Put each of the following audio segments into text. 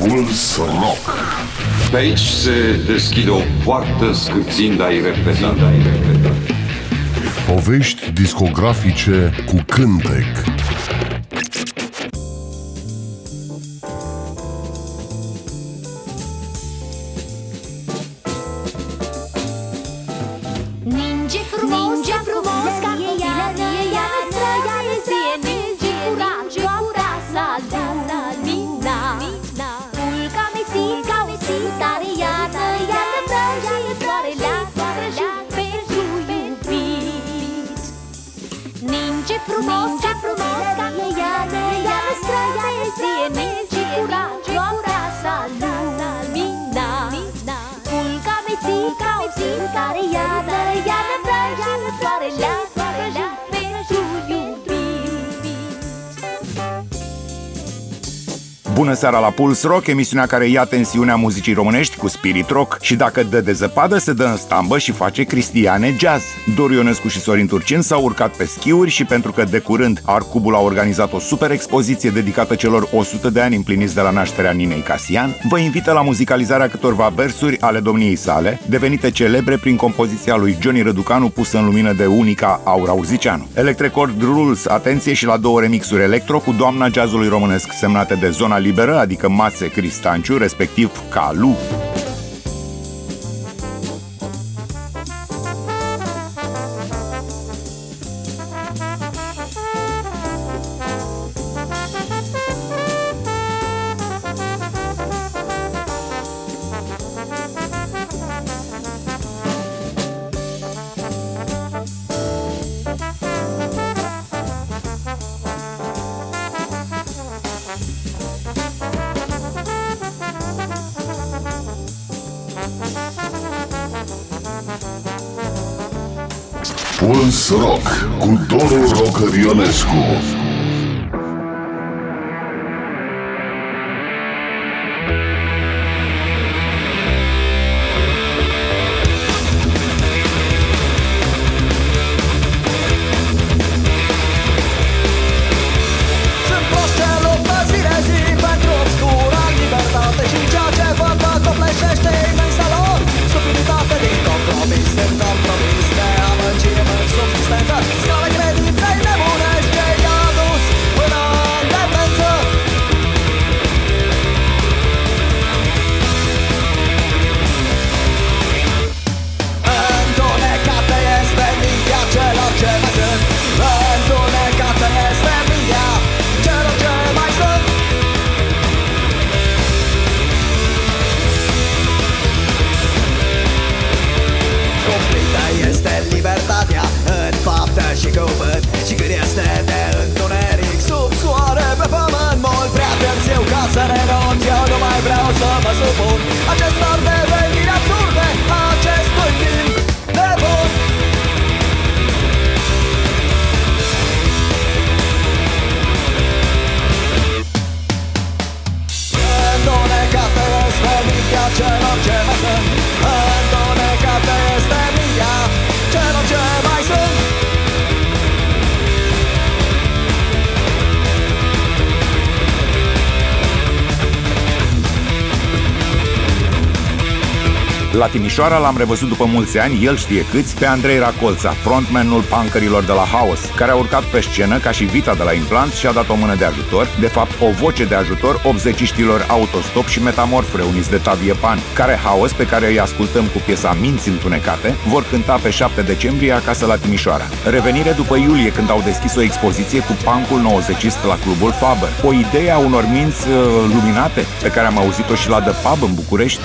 Puls Rock. Pe aici se deschide o poartă scârțind a irepetabilă. Povești discografice cu cântec. Ninge frumos, ca iară, străiană, zie, ninge curat, sa lumina. Pulca mețica, tare, iară, prăjitoarele, pentru iubit. Ninge frumos, ca iară, străiană, zie, ninge curat, sa lumina. Pulca mețica, tare, iară, Bună seara la Puls Rock, emisiunea care ia tensiunea muzicii românești cu spirit rock. Și dacă dă de zăpadă, se dă în stambă și face cristiane jazz. Doru Ionescu și Sorin Turcin s-au urcat pe schiuri și pentru că de curând Arcubul a organizat o super expoziție dedicată celor 100 de ani împliniți de la nașterea Ninei Casian, vă invită la muzicalizarea câtorva versuri ale domniei sale, devenite celebre prin compoziția lui Johnny Răducanu pusă în lumină de unica Aura Urzicianu. Electrecord Rules, atenție și la două remixuri electro cu doamna jazzului românesc semnate de Zona Liberă, adică Mase Cristanciu, respectiv Calu. Puls Rock cu Doru Rocker Ionescu. Și cuvânt și cât este de întuneric sub soare pe pământ mult prea târziu ca să renunț. Eu nu mai vreau să mă supun acestor deveniri absurde, acestui timp nebun. Întunecată este mintea celor ce mai sunt. Întunecată este mintea celor ce mai sunt. La Timișoara l-am revăzut după mulți ani, el știe câți, pe Andrei Racolța, frontmanul punkerilor de la Haos, care a urcat pe scenă ca și Vita de la Implant și a dat o mână de ajutor, de fapt o voce de ajutor obzeciștilor Autostop și Metamorf reuniți de Tavie Pan, care Haos, pe care îi ascultăm cu piesa Minți Întunecate, vor cânta pe 7 decembrie acasă la Timișoara. Revenire după iulie, când au deschis o expoziție cu punkul 90ist la Clubul Faber. O idee a unor minți luminate, pe care am auzit-o și la The Pub în București.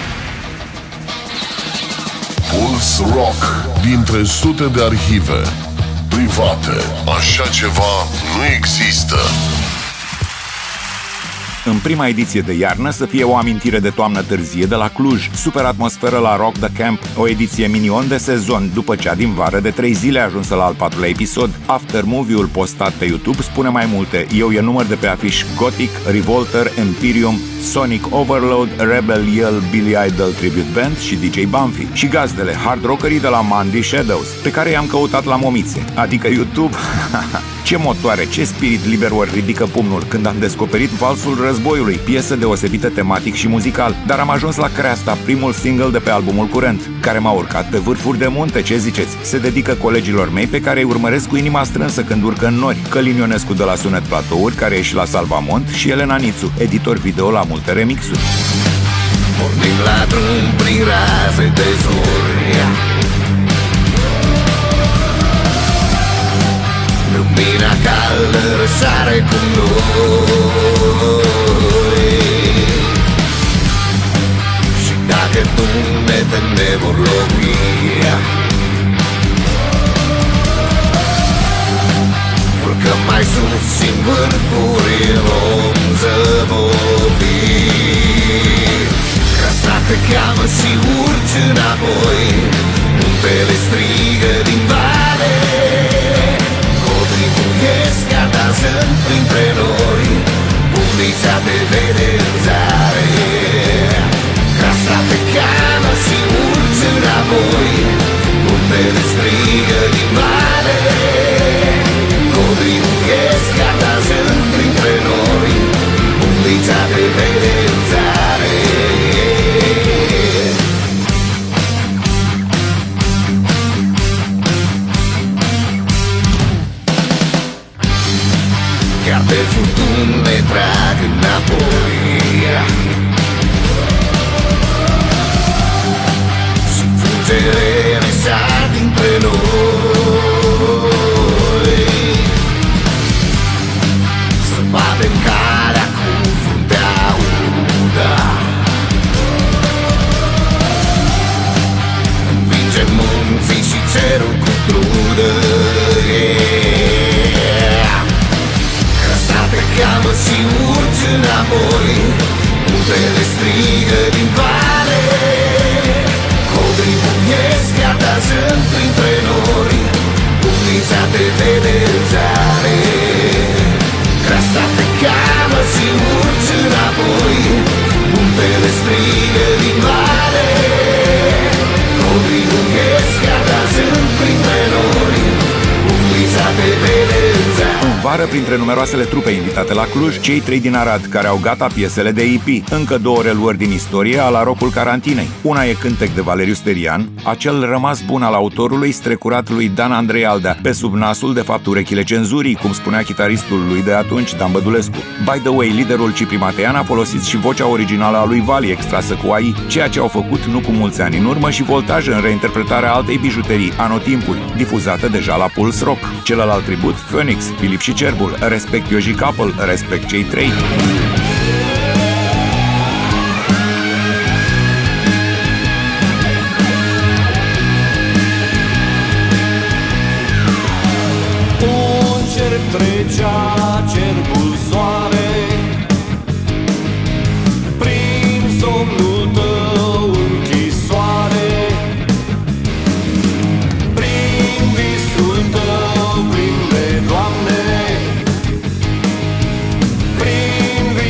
Puls Rock, dintre sute de arhive private, așa ceva nu există. În prima ediție de iarnă să fie o amintire de toamnă târzie de la Cluj, super atmosferă la Rock the Camp, o ediție minion de sezon, după cea din vară de 3 zile ajunsă la al 4-lea episod. Aftermovie-ul postat pe YouTube spune mai multe. Eu e număr de pe afiș Gothic, Revolter, Empyreum, Sonic Overload, Rebel Yell, Billy Idol Tribute Band și DJ Bumpy. Și gazdele, hard rockerii de la Mandy Shadows, pe care i-am căutat la momițe, adică YouTube. Ce motoare, ce spirit liber ori ridică pumnul când am descoperit valsul războiului, piesă deosebită tematic și muzical, dar am ajuns la Creasta, primul single de pe albumul curent, care m-a urcat pe vârfuri de munte, ce ziceți? Se dedică colegilor mei pe care îi urmăresc cu inima strânsă când urcă în nori, Călin Ionescu de la Sunet Platouri, care e și la Salvamont, și Elena Nițu, editor video la multe remixuri. Pornim la drum prin raze de zori, lumina caldă răsare cu noi. Și dacă tunete ne vor lovi, urcăm mai sus și în vârfuri vom zăbovi. Creasta te cheamă și urci înapoi, muntele strigă din vale, codrii buiesc dansând printre noi, umnița te vede în zare. Creasta te cheamă și urci înapoi, muntele strigă din vale, codrii buiesc dansând printre noi, umnița te vede în zare. Chiar pe furtuni ne trag înapoi, și fulgere ne sar dintre noi. Să batem calea cu fruntea udă, învingem munții și cerul cu trudă. Te cheamă și urci înapoi, muntele strigă din vale, codrii buiesc dansând printre noi, umnița te vede în zare. Creasta te cheamă și urci înapoi, muntele strigă din vale, codrii buiesc dansând printre noi, umnița te vede în zare. Vară, printre numeroasele trupe invitate la Cluj, cei trei din Arad, care au gata piesele de EP. Încă două reluări din istorie ala Rocul Carantinei. Una e Cântec de Valeriu Sterian, acel rămas bun al autorului, strecurat lui Dan Andrei Aldea, pe sub nasul, de fapt, urechile cenzurii, cum spunea chitaristul lui de atunci, Dan Bădulescu. By the way, liderul Cipri Matean a folosit și vocea originală a lui Vali, extrasă cu AI, ceea ce au făcut nu cu mulți ani în urmă și Voltaj în reinterpretarea altei bijuterii, Anotimpuri, difuzată deja la Pulse Rock. Celălalt tribut, Phoenix, Filip și Cerbul, respect Yoji Couple, respect cei trei. Un cer trecea, cerbul soare, prin somnul tău închisoare, prin visul tău plin de Doamne, prin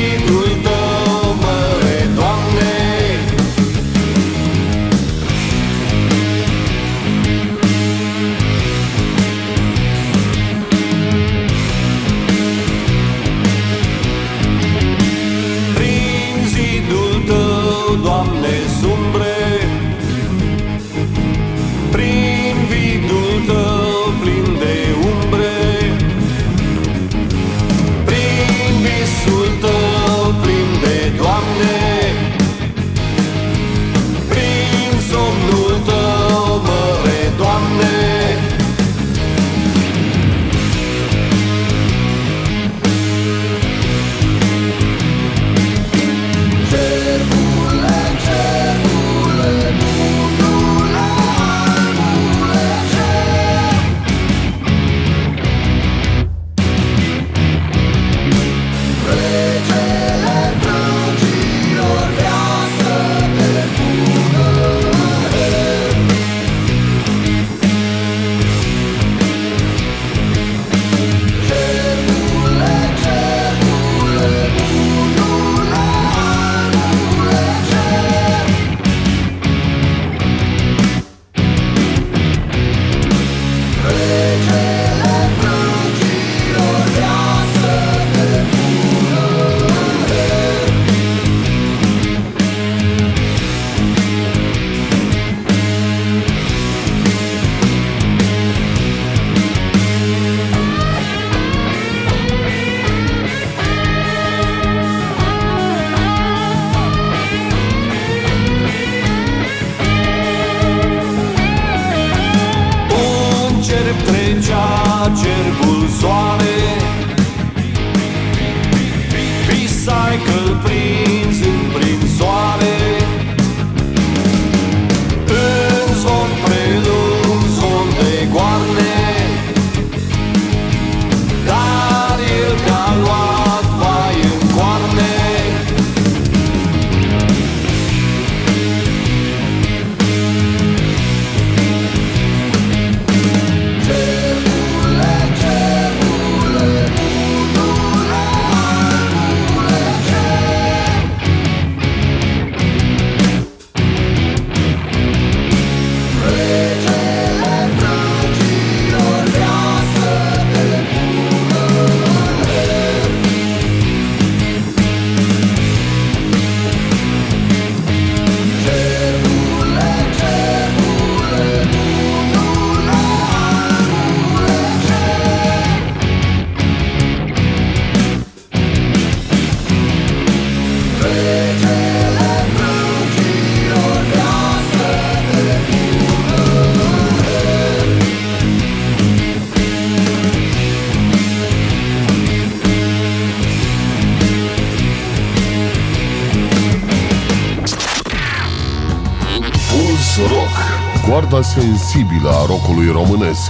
Coarda sensibilă a rockului românesc.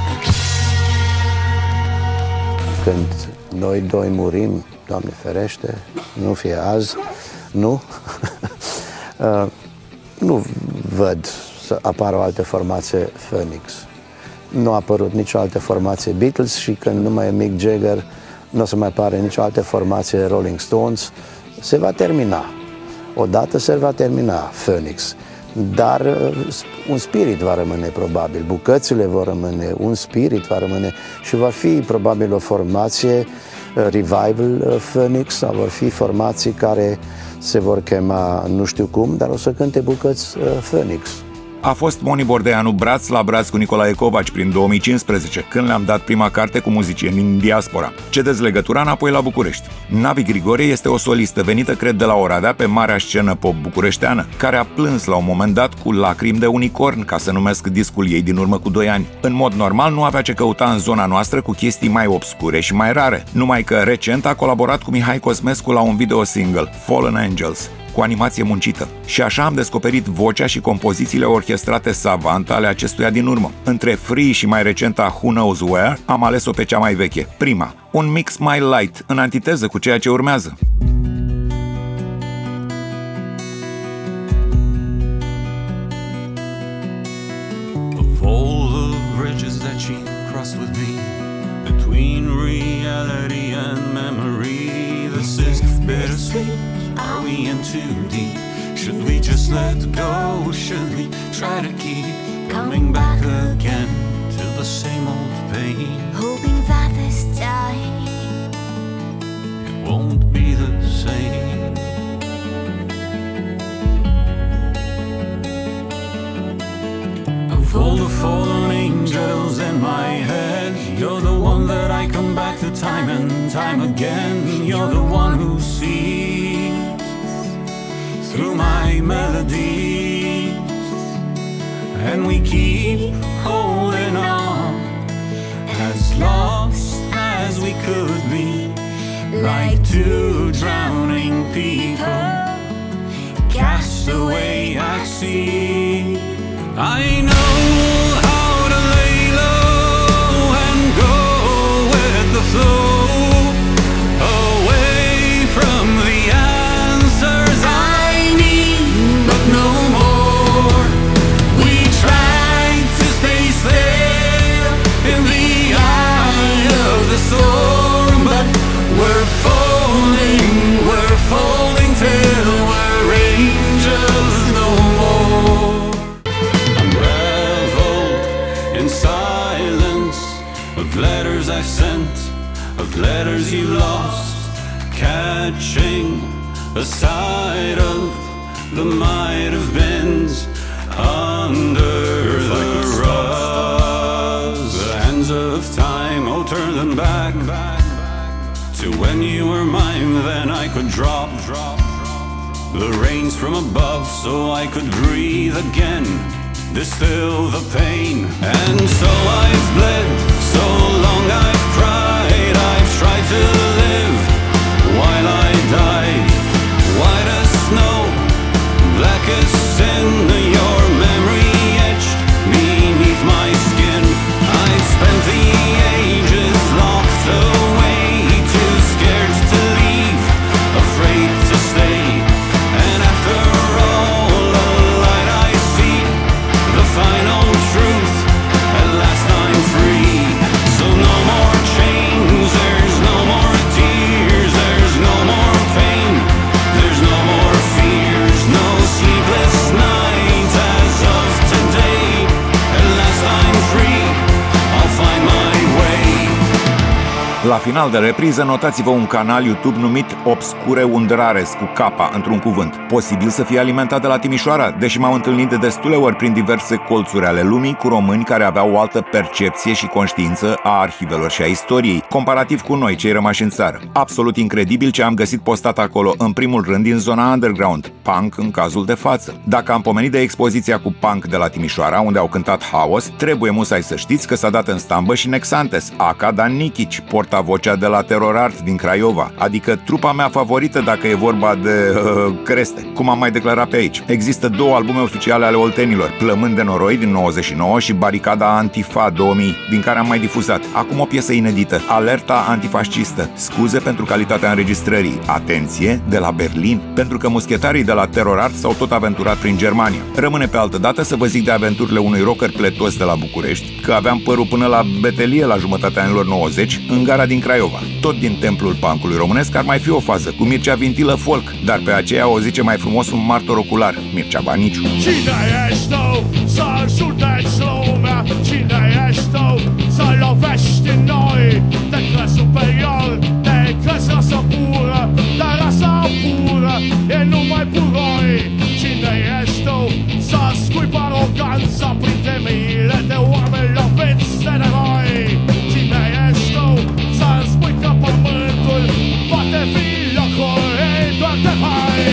Când noi doi murim, Doamne ferește, nu fie azi, nu, nu văd să apară o altă formație Phoenix. Nu a apărut nicio altă formație Beatles și când nu mai e Mick Jagger, nu o să mai apare nicio altă formație Rolling Stones. Se va termina. Odată se va termina Phoenix. Dar un spirit va rămâne probabil, bucățile vor rămâne, un spirit va rămâne și va fi probabil o formație Revival Phoenix sau vor fi formații care se vor chema nu știu cum, dar o să cânte bucăți Phoenix. A fost Moni Bordeanu braț la braț cu Nicolae Covaci prin 2015, când le-am dat prima carte cu muzicieni din diaspora. Cedeți legătura înapoi la București. Navi Grigore este o solistă venită, cred, de la Oradea, pe marea scenă pop bucureșteană, care a plâns la un moment dat cu lacrimi de unicorn, ca să numesc discul ei din urmă cu 2 ani. În mod normal nu avea ce căuta în zona noastră cu chestii mai obscure și mai rare, numai că recent a colaborat cu Mihai Cosmescu la un video single, Fallen Angels, cu animație muncită. Și așa am descoperit vocea și compozițiile orchestrate savant ale acestuia din urmă. Între Free și mai recenta Who Knows Where, am ales-o pe cea mai veche, prima. Un mix mai light, în antiteză cu ceea ce urmează. Of all the bridges that she crossed with me, between reality and memory, this is bittersweet. Are we in too deep? Should we just let go? Should we try to keep coming back again to the same old pain? Hoping that this time It won't be the same. Of all the fallen angels in my head, you're the one that I come back to time and time again. You're the one who sees through my melodies, and we keep holding on, as lost as we could be, like 2 drowning people cast away at sea. I know how to lay low and go with the flow, away from the answers I need, but no more. We tried to stay still in the eye of the storm, but we're falling till we're angels no more. Unraveled in silence of letters I've sent, of letters you lost, catching a sight of the might have beens under the rug. The hands of time, oh turn them back to when you were mine, then I could drop the reins from above so I could breathe again, distill the pain. And so I've bled, so long I've cried, I've tried to live while I died. White as snow, black as sin, your memory etched beneath my skin. I've spent the ages locked away, too scared to leave, afraid to stay. And after all, the light I see, the final truth, at last I'm free. So no more chains, there's no more tears, there's no more pain, there's no more fears, no sleepless nights as of today. At last I'm free, I'll find my way. La final de repriză, notați-vă un canal YouTube numit Obscure Underares, cu capa, într-un cuvânt. Posibil să fie alimentat de la Timișoara, deși m-am întâlnit de destule ori prin diverse colțuri ale lumii cu români care aveau o altă percepție și conștiință a arhivelor și a istoriei, comparativ cu noi, cei rămași în țară. Absolut incredibil ce am găsit postat acolo, în primul rând din zona underground, punk în cazul de față. Dacă am pomenit de expoziția cu punk de la Timișoara, unde au cântat Haos, trebuie musai să știți că s-a dat în stambă și Nexantes, aka Dan Nikici, portavoce vocea de la Terror Art din Craiova, adică trupa mea favorită dacă e vorba de creste, cum am mai declarat pe aici. Există 2 albume oficiale ale oltenilor, Plămând de noroi din 99 și Baricada Antifa 2000, din care am mai difuzat. Acum o piesă inedită, Alerta Antifascistă. Scuze pentru calitatea înregistrării. Atenție, de la Berlin, pentru că muschetarii de la Terror Art s-au tot aventurat prin Germania. Rămâne pe altă dată să vă zic de aventurile unui rocker pletos de la București, că aveam părul până la betelie la jumătatea anilor 90, în gara din Craiova. Tot din templul punkului românesc ar mai fi o fază, cu Mircea Vintilă folk, dar pe aceea o zice mai frumos un martor ocular, Mircea Baniciu. Cine ești tu să judeci lumea? Cine ești tu să lovești în noi? Te crezi superior, te crezi rasă pură, dar rasa pură e numai puroi. Cine ești tu să scuipi aroganța prin temeile de oameni loviți de noi? Cine ești tu să-mi spui că pământul poate fi locul ei doar de hai?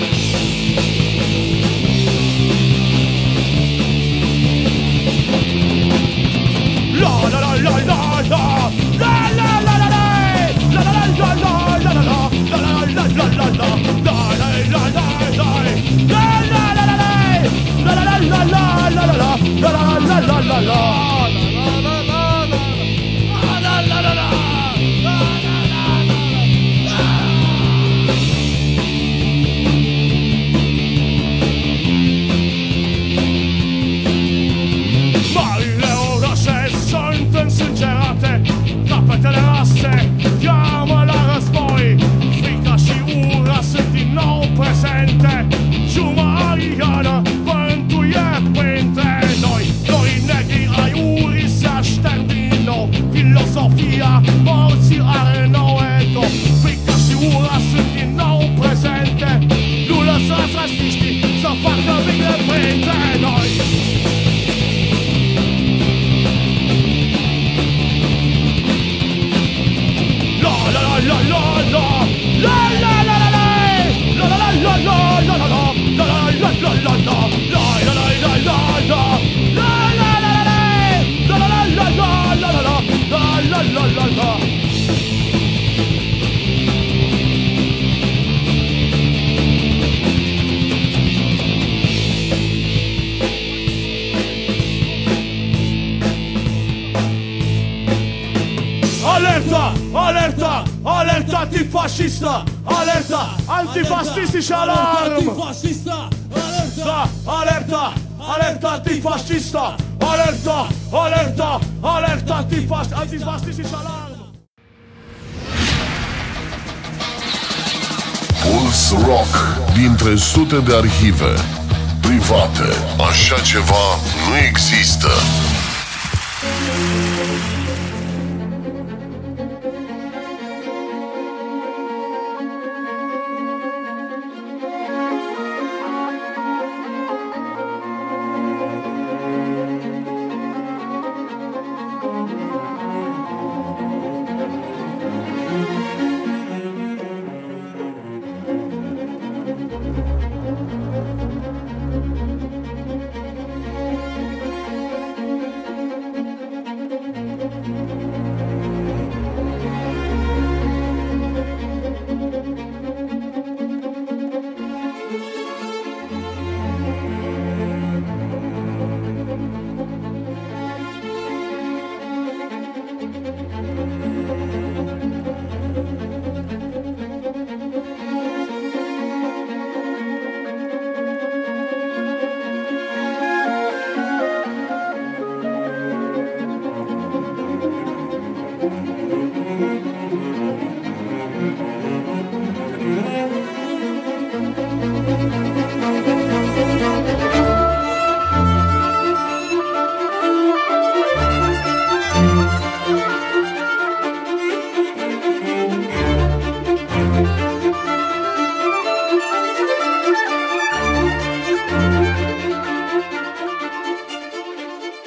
La la la la la la la la la la la la la la la la Marile orașe sunt însângerate, capetele rase cheamă la război. Frica și ura sunt din nou prezente, ciuma ariană bântuie printre noi. Noi negri ai urii se aștern din nou, filosofia morții are nou ego. Frica și ura sunt din nou prezente, nu lăsați rasiștii să facă bine printre noi. Alerta, alerta, alerta antifascistă, alerta antifascisti și alarm. Alerta, alerta, alerta antifascistă, alerta, alerta, alerta antifascisti și alarm. Puls Rock, dintre sute de arhive private. Așa ceva nu există.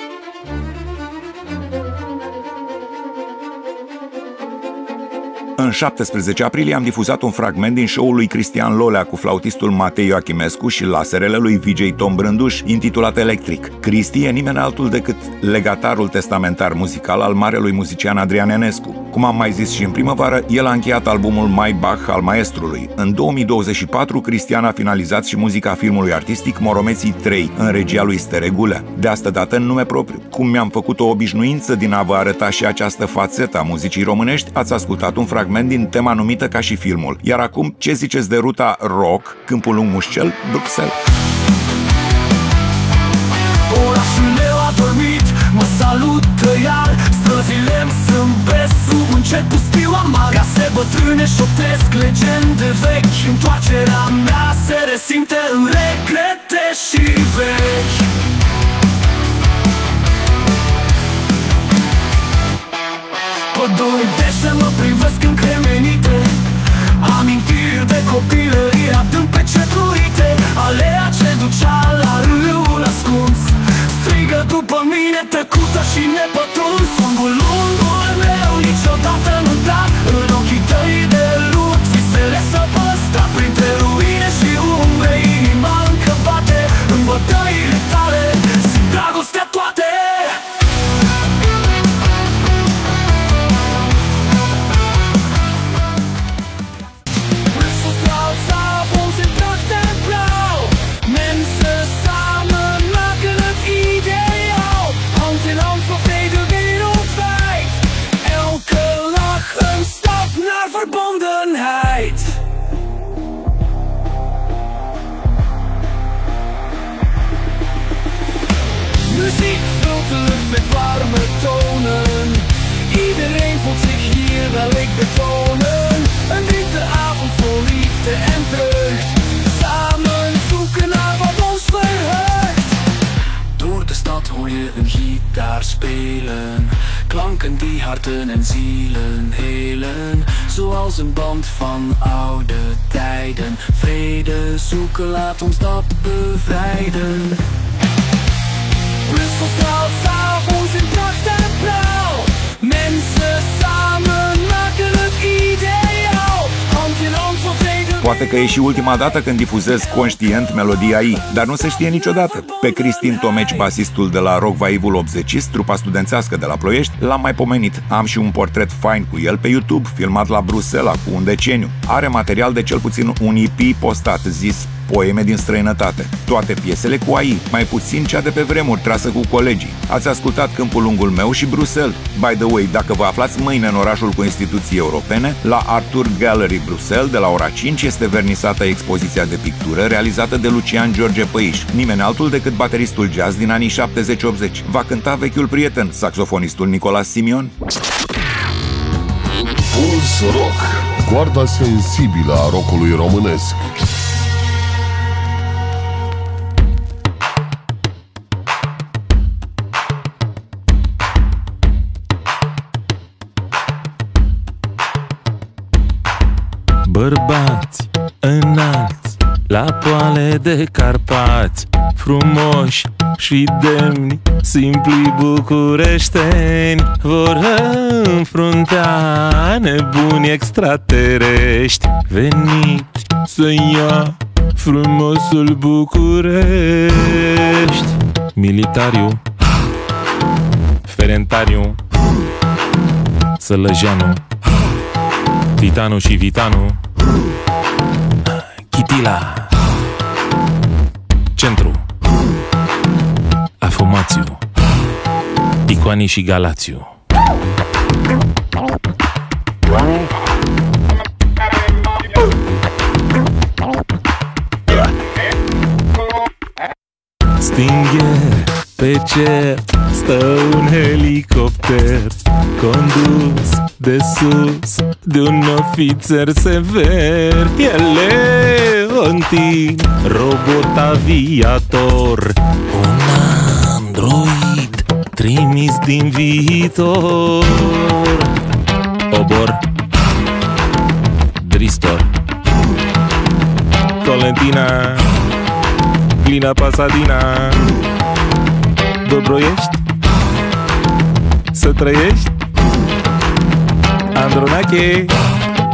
În 17 aprilie am difuzat un fragment din show-ul lui Cristian Lolea cu flautistul Matei Ioachimescu și laserele lui VJ Tom Brânduș, intitulat Electric. Cristi e nimeni altul decât legatarul testamentar muzical al marelui muzician Adrian Enescu. Cum am mai zis și în primăvară, el a încheiat albumul My Bach al maestrului. În 2024, Cristian a finalizat și muzica filmului artistic Moromeții 3, în regia lui Stere Gulea, de asta dată în nume propriu. Cum mi-am făcut o obișnuință din a vă arăta și această fațetă a muzicii românești, ați ascultat un fragment din tema numită ca și filmul. Iar acum, ce ziceți de ruta rock, Câmpul Lung Mușcel, Bruxelles? Orașul meu a dormit, mă salută iar. Străzile-mi sunt pe sub un cer pustiu amar. Case bătrâne șoptesc legende vechi. Întoarcerea mea se resimte în regrete și vechi. Păduri deșe mă privesc încremenite, amintiri de copilărie adânc pecetluite. Alea ce ducea la râul ascuns strigă după mine, tăcută și nepătruns. Fungul lungul meu niciodată nu da în ochii tăi de lut. Visele s-au păstrat printre ruine și umbre. Inima încă bate în bătăile tale, simt dragostea toate. Muziek vult de lucht met warme tonen. Iedereen voelt zich hier wel ik betonen. Een winteravond vol liefde en vreugd. Samen zoeken naar wat ons verheugt. Door de stad hoor je een gitaar spelen. Klanken die harten en zielen helen. Zoals een band van oude tijden. Vrede zoeken, laat ons dat bevrijden. Brussel straalt s'avonds in pracht en praal. Mensen samen maken het ideaal. Hand in hand voor vrede. Poate că e și ultima dată când difuzez conștient melodia ei, dar nu se știe niciodată. Pe Cristin Tomeci, basistul de la Rock Vaivul 80, trupa studențească de la Ploiești, l-am mai pomenit. Am și un portret fain cu el pe YouTube, filmat la Bruxelles cu un deceniu. Are material de cel puțin un EP postat, zis Poeme din străinătate. Toate piesele cu AI, mai puțin cea de pe vremuri trasă cu colegii. Ați ascultat Câmpul Lungul meu și Bruxelles. By the way, dacă vă aflați mâine în orașul cu instituții europene, la Arthur Gallery Bruxelles, de la ora 5, este vernisată expoziția de pictură realizată de Lucian George Păiș, nimeni altul decât bateristul jazz din anii 70-80. Va cânta vechiul prieten, saxofonistul Nicolas Simion. Puls Rock, coarda sensibilă a rockului românesc. Bărbați înalți, la poale de Carpați, frumoși și demni, simpli bucureșteni, vor înfrunta nebuni extraterestri, veniți să ia frumosul București. Militariu, Ferentariu, Sălăjeanu, Titanu și Vitanu, Chitila, Centru, Afumațiu, Ticoani și Galațiu. Stingher, pe cer stă un helicopter condus de sus de un ofițer sever. E Leontin, robot aviator, un android trimis din viitor. Obor, Dristor, Colentina, Glina Pasadina, Dobroiești, să trăiești, Andronache,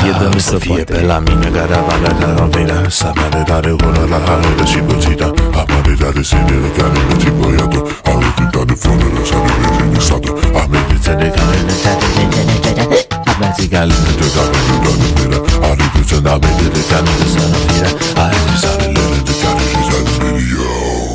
dă nu se poate. Pe la mine caravana de la vina, să mă de tare bună la hală și bățita. Apare de sinele care mă ții băiatul. Alutica de fără să ne vezi de statul. Amediță de care ne țate de genetele. Amediță de care ne țate de genetele. Alutica de amediță de care ne țate de genetele. Alutica de lele de care ne țate de genetele.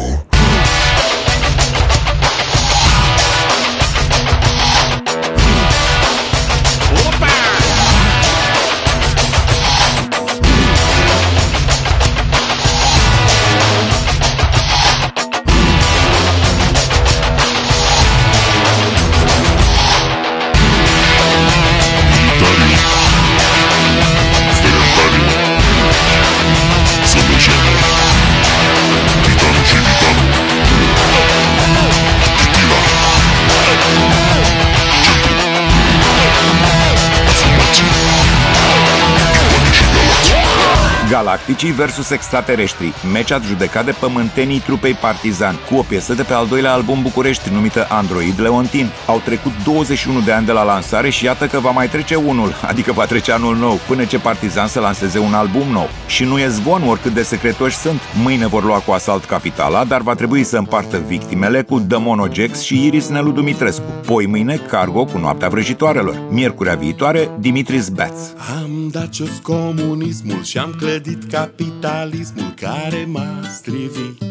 Galacticii versus extraterestri, meci adjudecat de pământenii trupei Partizan, cu o piesă de pe al doilea album București, numită Android Leontin. Au trecut 21 de ani de la lansare și iată că va mai trece unul, adică va trece anul nou, până ce Partizan să lanseze un album nou. Și nu e zvon oricât de secretoși sunt. Mâine vor lua cu asalt capitala, dar va trebui să împartă victimele cu Dămono Jax și Iris Nelu Dumitrescu. Poi mâine Cargo cu Noaptea Vrăjitoarelor. Miercurea viitoare, Dimitris Baț. Am dat jos comunismul și am clădit capitalismul care m-a strivit.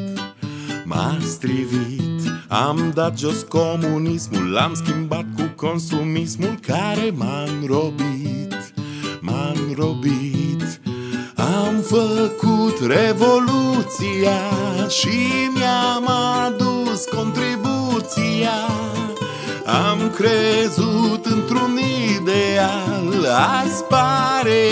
Am dat jos comunismul, l-am schimbat cu consumismul care m-a înrobit. Am făcut revoluția și mi-am adus contribuția. Am crezut într-un ideal, azi pare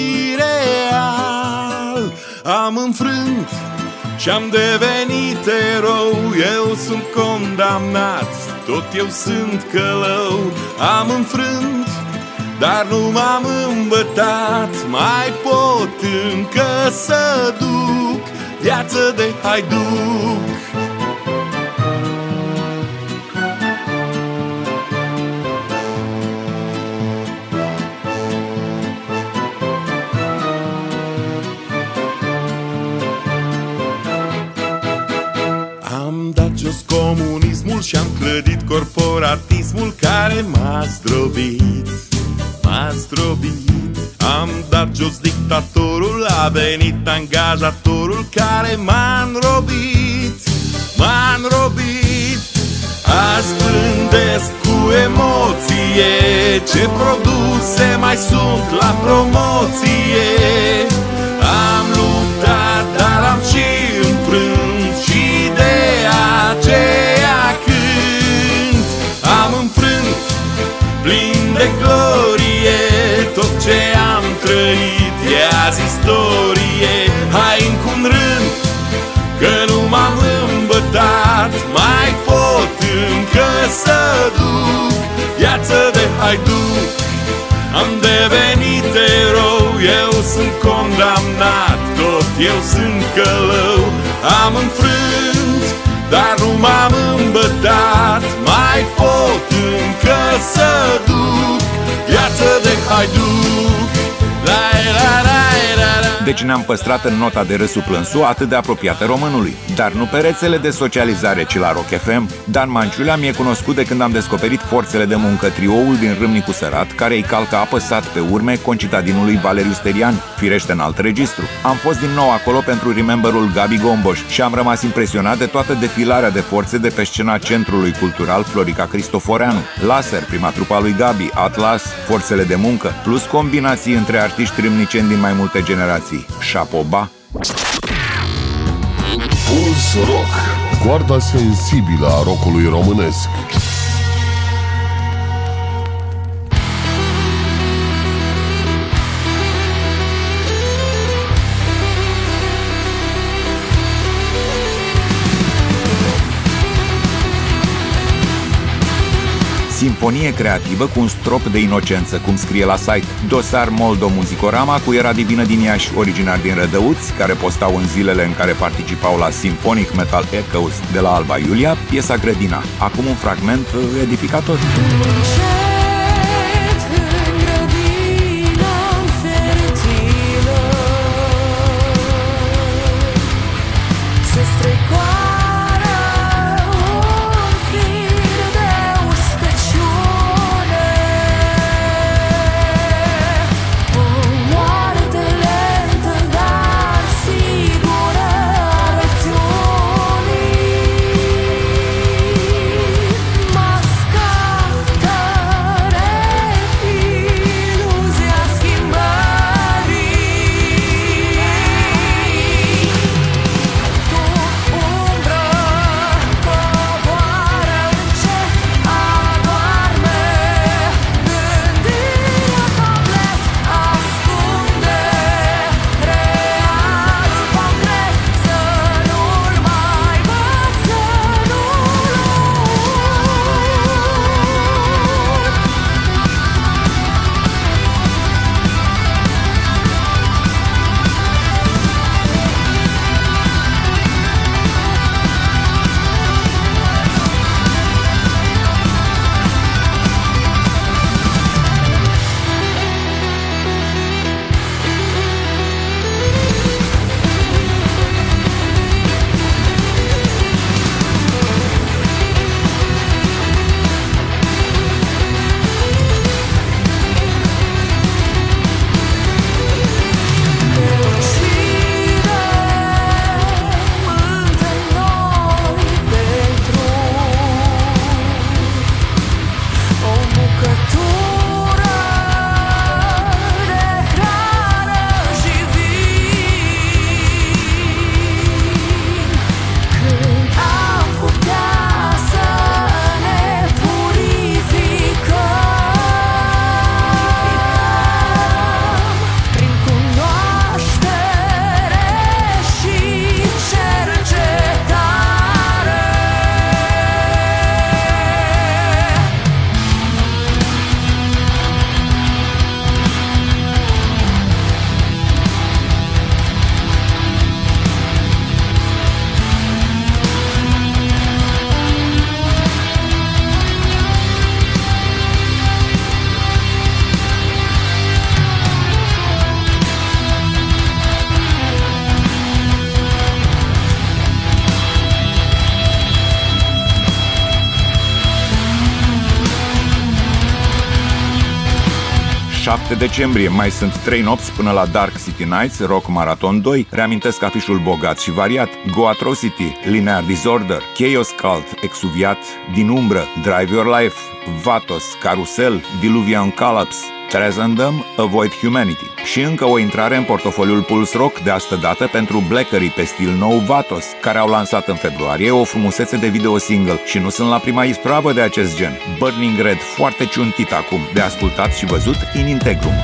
ireal. Am înfrânt și-am devenit erou, eu sunt condamnat, tot eu sunt călău. Am înfrânt, dar nu m-am îmbătat, mai pot încă să duc viață de haiduc. Am dat jos comunismul și-am clădit corporatismul care m-a zdrobit. Am dat jos dictatorul, a venit angajatorul care m-a înrobit. Azi plândesc cu emoție, ce produse mai sunt la promoție. Am luptat, dar am și înfrânt și de aceea cânt. Am înfrânt, plin de glorie, tot ce am trăit e azi istorie. Hai încă un rând, că nu m-am îmbătat, mai pot încă să duc viață de haiduc. Am devenit erou, eu sunt condamnat, tot eu sunt călău. Am înfrânt, dar nu m-am îmbătat, mai pot încă să duc viață de haiduc. Deci ne-am păstrat în nota de râsul plânsu atât de apropiată românului. Dar nu pe rețele de socializare, ci la Rock FM. Dan Manciulea mi-e cunoscut de când am descoperit Forțele de Muncă, trioul din Râmnicu Sărat, care îi calcă apăsat pe urme concitadinului Valeriu Sterian, firește în alt registru. Am fost din nou acolo pentru Rememberul Gabi Gomboș și am rămas impresionat de toată defilarea de forțe de pe scena Centrului Cultural Florica Cristoforeanu. Laser, prima trupa lui Gabi, Atlas, Forțele de Muncă, plus combinații între artiști râmniceni din mai multe generații. Șapoba! Puls Rock, coarda sensibilă a rockului românesc. Simfonie creativă cu un strop de inocență, cum scrie la site. Dosar Moldo Muzicorama cu Era Divină din Iași, originar din Rădăuți, care postau în zilele în care participau la Symphonic Metal Echoes de la Alba Iulia, piesa Grădina. Acum un fragment edificator. 7 decembrie mai sunt 3 nopți până la Dark City Nights, Rock Marathon 2. Reamintesc afișul bogat și variat: Go Atrocity, Linear Disorder, Chaos Cult, Exuviat, Din Umbră, Drive Your Life, Vatos, Carusel, Diluvian Collapse, Trezendum, Avoid Humanity. Și încă o intrare în portofoliul Pulse Rock de astă dată pentru Blackery pe stil nou Vatos, care au lansat în februarie o frumusețe de video single și nu sunt la prima ispravă de acest gen. Burning Red, foarte ciuntit acum, de ascultat și văzut in integrum.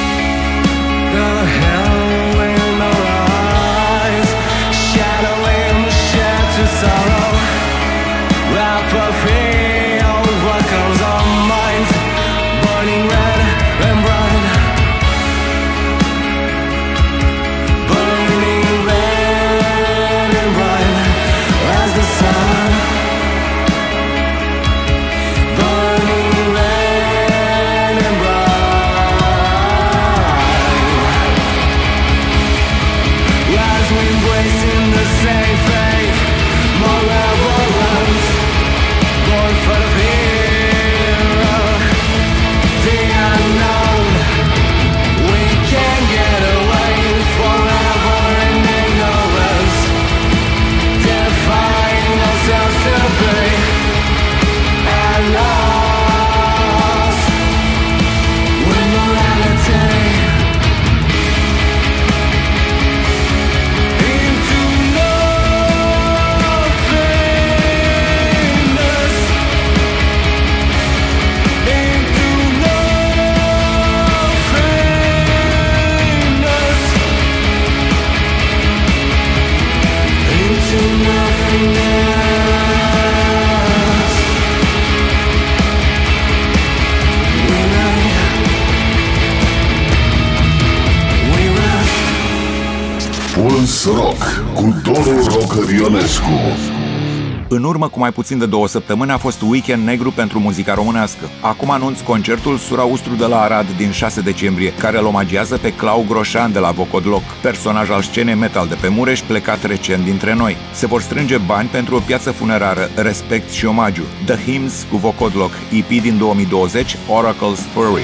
Pulse Rock cu Doru Rocker Ionescu. În urmă cu mai puțin de 2 săptămâni a fost weekend negru pentru muzica românească. Acum anunț concertul Suraustru de la Arad din 6 decembrie, care îl omagiază pe Clau Groșan de la Vocodloc, personaj al scenei metal de pe Mureș plecat recent dintre noi. Se vor strânge bani pentru o piață funerară, respect și omagiu. The Hymns cu Vocodloc, EP din 2020, Oracle's Fury.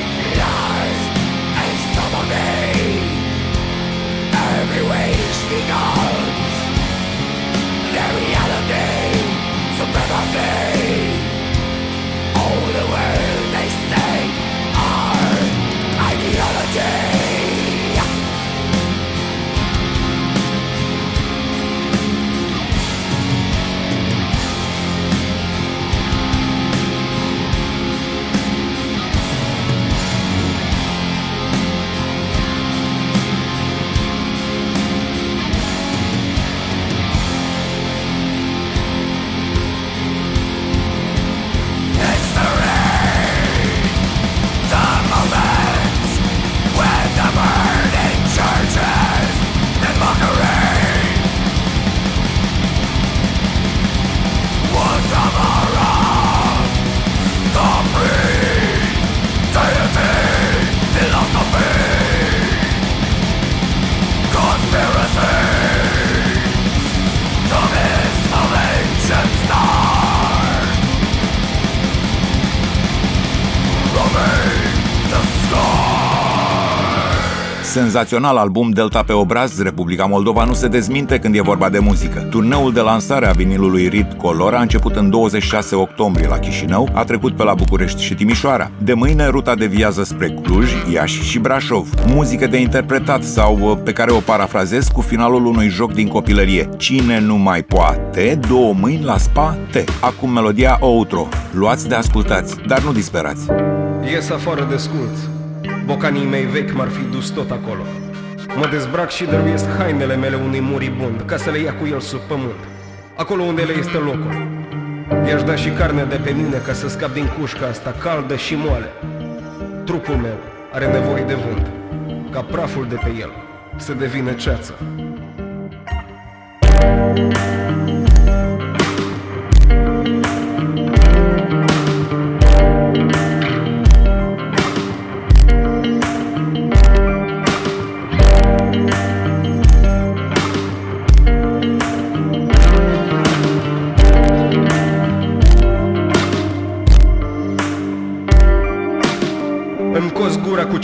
Senzațional album Delta pe obraz, Republica Moldova nu se dezminte când e vorba de muzică. Turneul de lansare a vinilului Rit Color a început în 26 octombrie la Chișinău, a trecut pe la București și Timișoara. De mâine ruta deviază spre Cluj, Iași și Brașov. Muzică de interpretat sau pe care o parafrazez cu finalul unui joc din copilărie. Cine nu mai poate, 2 mâini la spate. Acum melodia outro. Luați de ascultați, dar nu disperați. Ies afară de sculț. Bocanii mei vechi m-ar fi dus tot acolo. Mă dezbrac și dăruiesc hainele mele unui muribund, ca să le ia cu el sub pământ, acolo unde le este locul. I-aș da și carne de pe mine ca să scap din cușca asta caldă și moale. Trupul meu are nevoie de vânt, ca praful de pe el să devină ceață.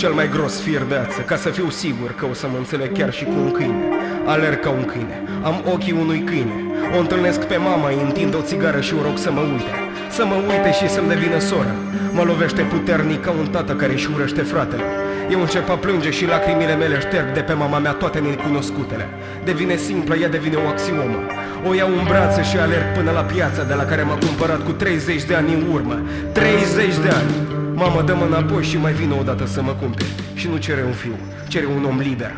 cel mai gros fier de ață, ca să fiu sigur că o să mă înțeleg chiar și cu un câine. Alerg ca un câine, am ochii unui câine. O întâlnesc pe mama, îi întind o țigară și o rog să mă uite. Să mă uite și să-mi devină soră. Mă lovește puternic ca un tată care își urăște fratele. Eu încep a plânge și lacrimile mele șterg de pe mama mea toate necunoscutele. Devine simplă, ea devine o axiomă. O iau în brațe și alerg până la piața de la care m-a cumpărat cu 30 de ani în urmă. 30 de ani! Mama, dă-mă înapoi și mai vină odată să mă cumperi. Și nu cere un fiu, cere un om liber.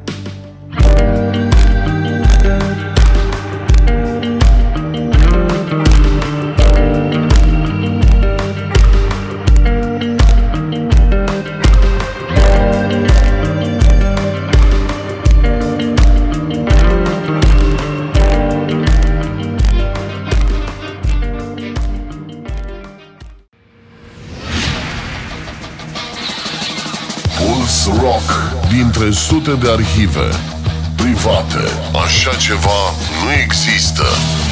Rock, dintre sute de arhive private, așa ceva nu există.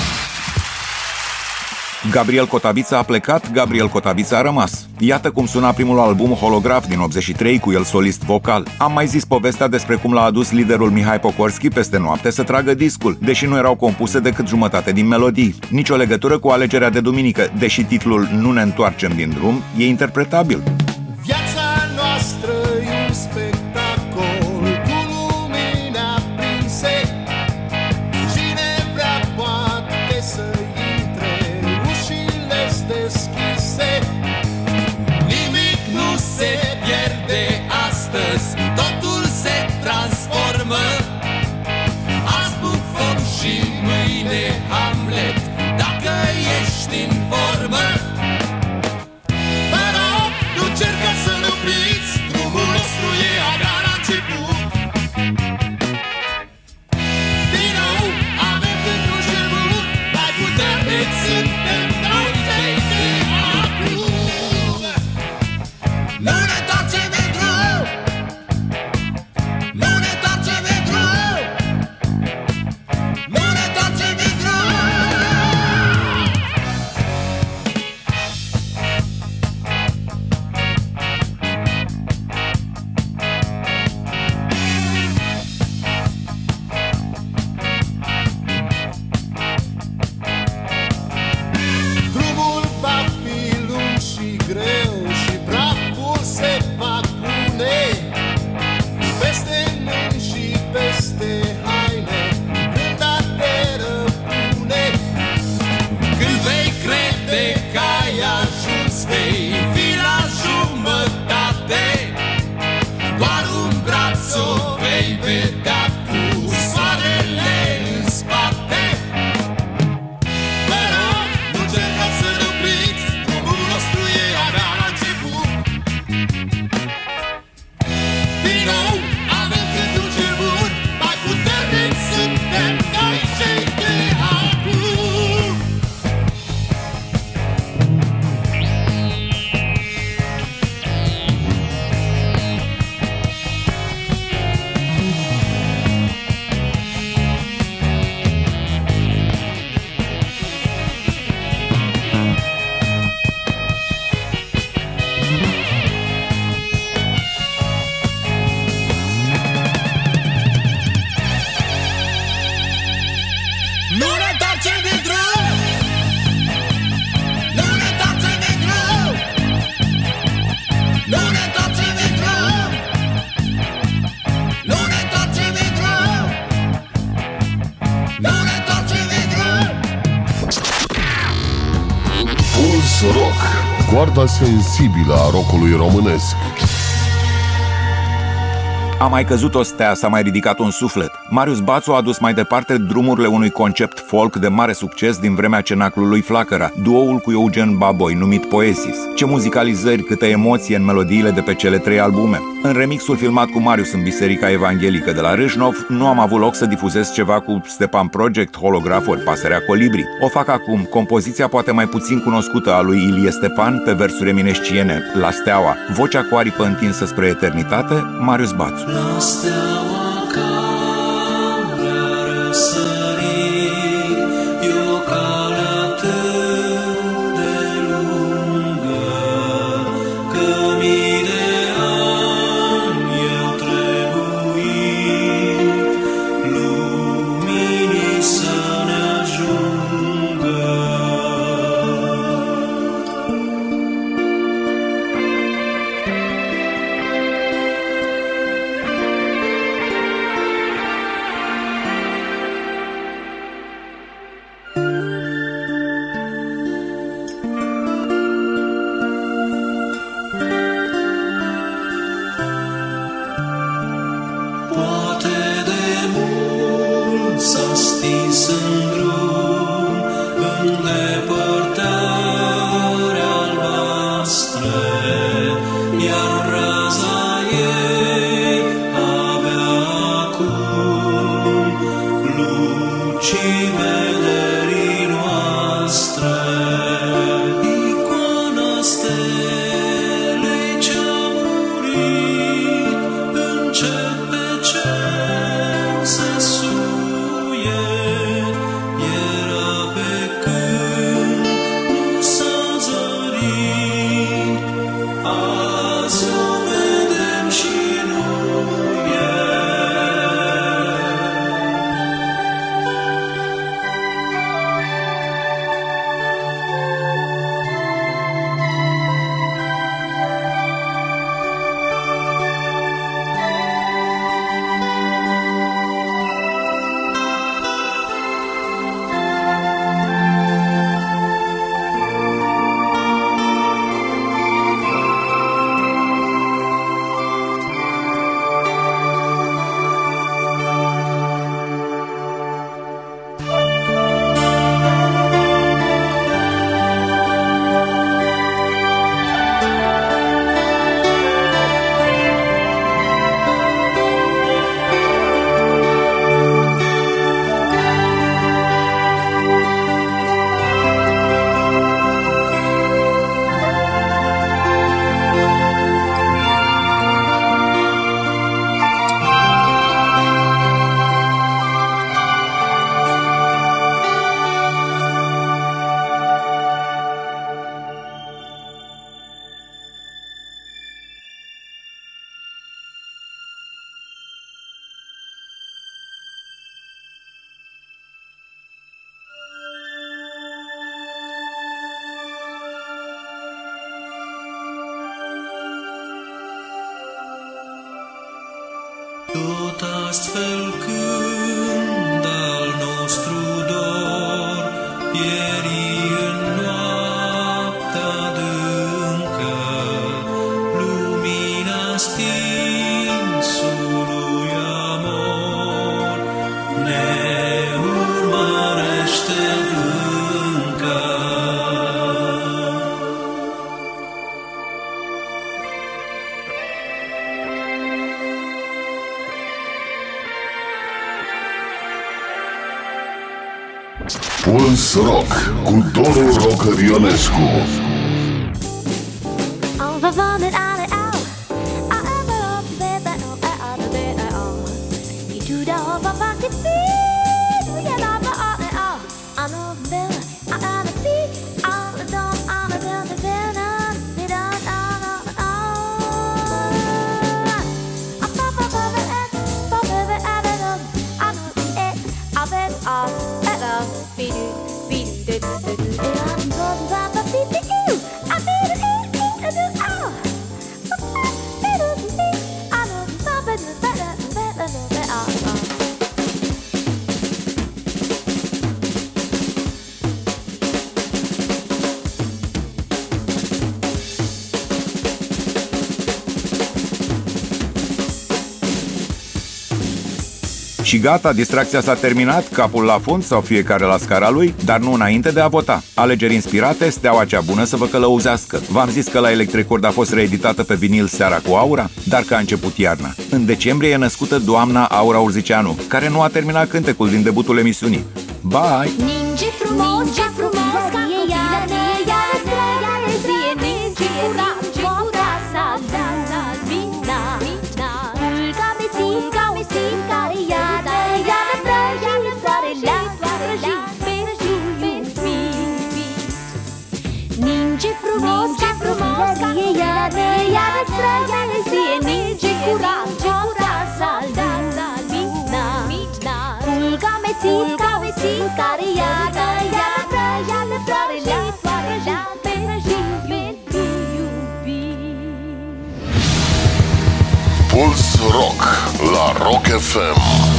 Gabriel Cotabița a plecat, Gabriel Cotabița a rămas. Iată cum suna primul album Holograf din 83 cu el solist vocal. Am mai zis povestea despre cum l-a adus liderul Mihai Pocorski peste noapte să tragă discul, deși nu erau compuse decât jumătate din melodii. Nici o legătură cu alegerea de duminică, deși titlul Nu ne întoarcem din drum e interpretabil. Viața noastră e un spectacol cu lumini aprinse. Cine vrea poate să intre, ușile-s deschise. Nimic nu se pierde astăzi, totul se transformă. Azi Bufon și mâine Hamlet, dacă ești în formă. Rock, coarda sensibilă a rockului românesc. A mai căzut o stea, s-a mai ridicat un suflet. Marius Bațu a adus mai departe drumurile unui concept folk de mare succes din vremea cenaclului Flacăra, duoul cu Eugen Baboi, numit Poesis. Ce muzicalizări, câtă emoție în melodiile de pe cele 3 albume. În remixul filmat cu Marius în Biserica Evanghelică de la Râșnov, nu am avut loc să difuzez ceva cu Stepan Project, Holograf ori Pasărea Colibri. O fac acum, compoziția poate mai puțin cunoscută a lui Ilie Stepan pe versuri eminesciene, La Steaua, vocea cu aripă întinsă spre eternitate, Marius Bațu. La steaua care a răsărit, e o cale atât de lungă, că mii de și vederii noastre. Icoana stelei ce-a murit, încet pe cer se suie. Era pe când nu s-a zărit, azi o vedem și nu e. Tot astfel când al nostru dor pieri în noaptea adâncă, lumina stinsului amor ne urmărește încă. Puls Rock cu Doru Rocker Ionescu. Și gata, distracția s-a terminat, capul la fund sau fiecare la scara lui, dar nu înainte de a vota. Alegeri inspirate, steaua cea bună să vă călăuzească. V-am zis că la Electricord a fost reeditată pe vinil Seara cu Aura, dar că a început iarna. În decembrie e născută doamna Aura Urzicianu, care nu a terminat cântecul din debutul emisiunii. Bye! Ninge frumos, ca e iarnă, iară ție, ninge curat, poata sa, mina, culca-mi sim, care iarnă, prăjitoare, prăji, pentru iubit. Ninge frumos, ca e iarnă, ție, ninge curat, poata sa, mina, culca-mi sim, care iarnă, prăjitoare, pentru iubit. Puls Rock la Rock FM.